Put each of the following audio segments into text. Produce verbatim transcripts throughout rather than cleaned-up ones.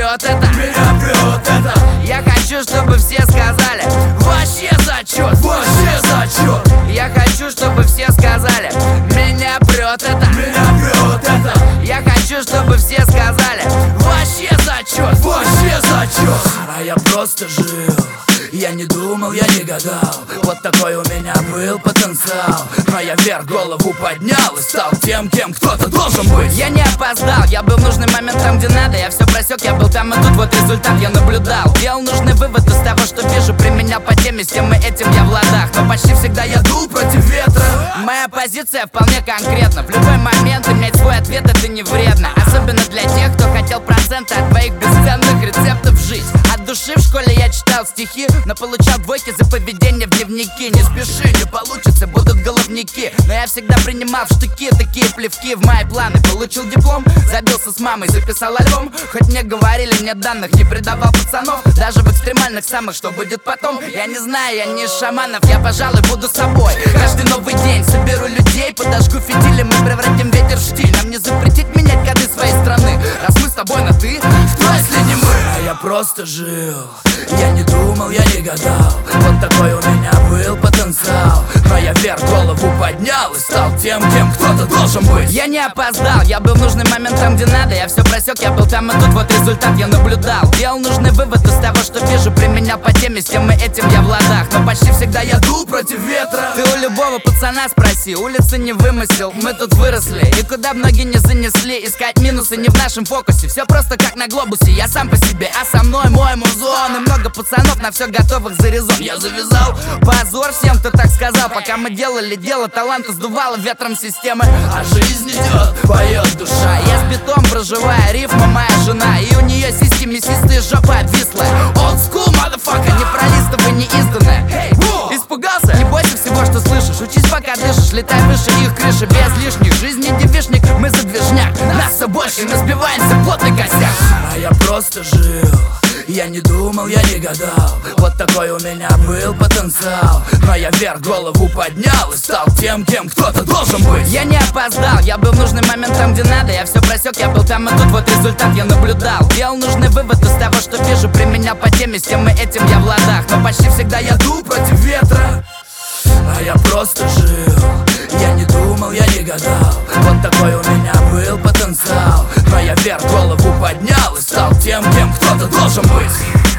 прет это, меня прет это. я хочу, чтобы все сказали: вообще зачет, Вообще зачет. я хочу, чтобы все сказали: меня прет это, Меня прет это. я хочу, чтобы все сказали: вообще зачет. Вообще зачет. А я просто жил, я не думал, я не гадал. Вот такой у меня был потенциал. Но я вверх голову поднял и стал тем, кем кто-то должен быть. Я не опоздал, я был в нужный момент там, где надо. Я все просек, я был там, и тут вот результат я наблюдал. Делал нужный вывод из того, что вижу, применял по теме, с тем и этим я в ладах. Но почти всегда я дул против ветра. Моя позиция вполне конкретна. В любой момент иметь свой ответ — это не вредно. Особенно для тех, кто хотел проценты от твоих бесценных рецептов жить. От души в школе я читал стихи, но получал двойки за поведение в дневнике. Не спеши, не получится, будут головники. Но я всегда принимал в штыки такие плевки в мои планы. Получил диплом, забился с мамой, записал альбом. Хоть мне говорили, нет данных, не предавал пацанов. Даже в экстремальных самых, что будет потом, я не знаю, я не из шаманов. Я, пожалуй, буду собой. Каждый новый день соберу людей, подожгу фитили, мы превратим ветер в штиль. Нам не запретить менять коды своей страны. Раз мы с тобой на ты, кто если не мы? А я просто жил, я не думал, я не гадал. Вот такой у меня был потенциал. Но я вверх голову поднял и стал тем, кем кто-то должен быть. Я не опоздал, я был в нужный момент там, где надо. Я все просек, я был там, и тут вот результат я наблюдал. Делал нужный вывод из того, что вижу, применял по теме, с тем и этим я в ладах. Но почти всегда я дул против ветра. Ты у любого пацана спроси, улицы не вымысел, мы тут выросли. И куда многие не занесли, искать минусы не в нашем фокусе. Все просто как на глобусе, я сам по себе, а со мной мой музон. И много пацанов на все готовых за резон. Я завязал, позор всем, кто так сказал. Пока мы делали дело, таланты сдувало ветром системы. А жизнь идет, поет душа. Я с битом проживаю, рифма моя жена. И у нее сиськи мясистые, жопа обвислая. Old school, motherfucker. Не пролистывай, не изданное. Hey, Испугался? Не бойся всего, что слышишь. Учись, пока дышишь, летай выше их крыши. Без лишних жизней девишник, мы за движняк. Нас все больше, мы сбиваемся в плотный костяк. А я просто жил, я не думал, я не гадал. Вот такой у меня был потенциал. Но я вверх голову поднял и стал тем, кем кто-то должен быть. Я не опоздал, я был в нужный момент там, где надо. Я все просек, я был там, и тут вот результат я наблюдал. Делал нужный вывод из того, что вижу, применял по теме, с тем и этим я в ладах. Но почти всегда я дул против ветра. А я просто жил, я не думал, я не гадал. Вот такой у меня был потенциал. Но я вверх голову поднял и стал тем, кем кто-то должен быть.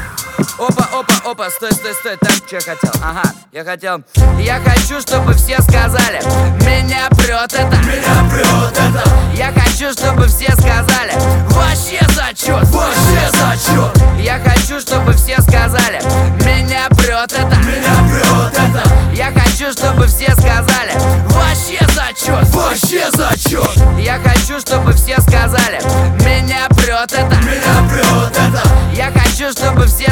Опа, опа, опа, стой, стой, стой, так, что я хотел? Ага, я хотел. Я хочу, чтобы все сказали: меня прет это, меня прет это. я хочу, чтобы все сказали: вообще зачет, вообще зачет. я хочу, чтобы все сказали: меня прет это, меня прет это. я хочу, чтобы все сказали: вообще зачет, вообще зачет. я хочу, чтобы все сказали: меня прет это, меня прет это. я хочу, чтобы все